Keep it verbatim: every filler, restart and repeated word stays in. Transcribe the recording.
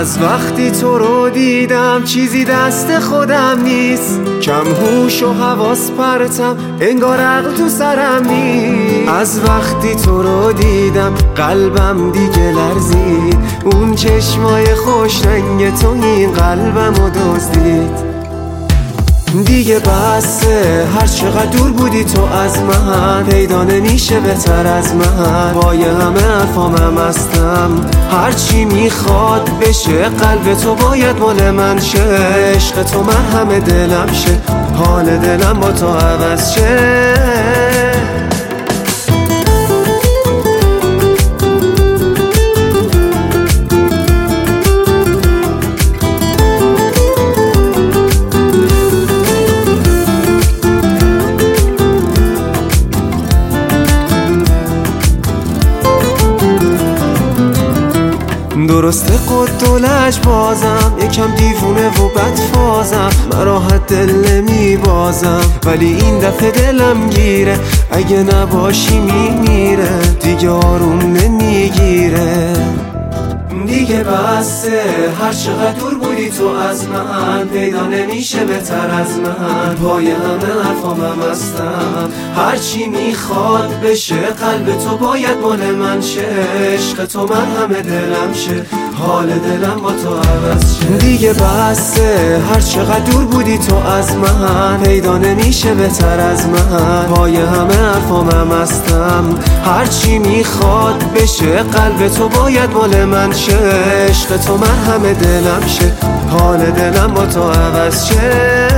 از وقتی تو رو دیدم چیزی دست خودم نیست، کم هوش و حواس پرتم انگار عقل تو سرم نیست. از وقتی تو رو دیدم قلبم دیگه لرزید، اون چشمای خوش رنگ تو این قلبم رو دزدید. دیگه بسه هر چقدر دور بودی تو از من، پیدا نمیشه بهتر از من. پای همه حرفامم هستم، هرچی میخواد بشه قلب تو باید مال من شه. عشق تو من همه دلم شه، حال دلم با تو عوض شه. درسته قد و لج بازم، یکم دیوونه و بدفازم، من راحت دل نمی بازم، ولی این دفعه دلم گیره، اگه نباشی میمیره، دیگه آروم نمیگیره. دیگه بسه هر چقدر دور بودی تو از من، پیدا نمیشه بهتر از من. پای همه حرفامم هستم، هرچی میخواد بشه قلب تو باید مال من شه. عشق تو من همه دلم شه، حال دلم با تو عوض شه. دیگه بسه هر چقدر دور بودی تو از من، پیدا نمیشه بهتر از من. پای همه حرفامم هستم، هرچی میخواد بشه قلب تو باید مال من شه. عشق تو من همه دلم شه، حال دلم با تو عوض شه.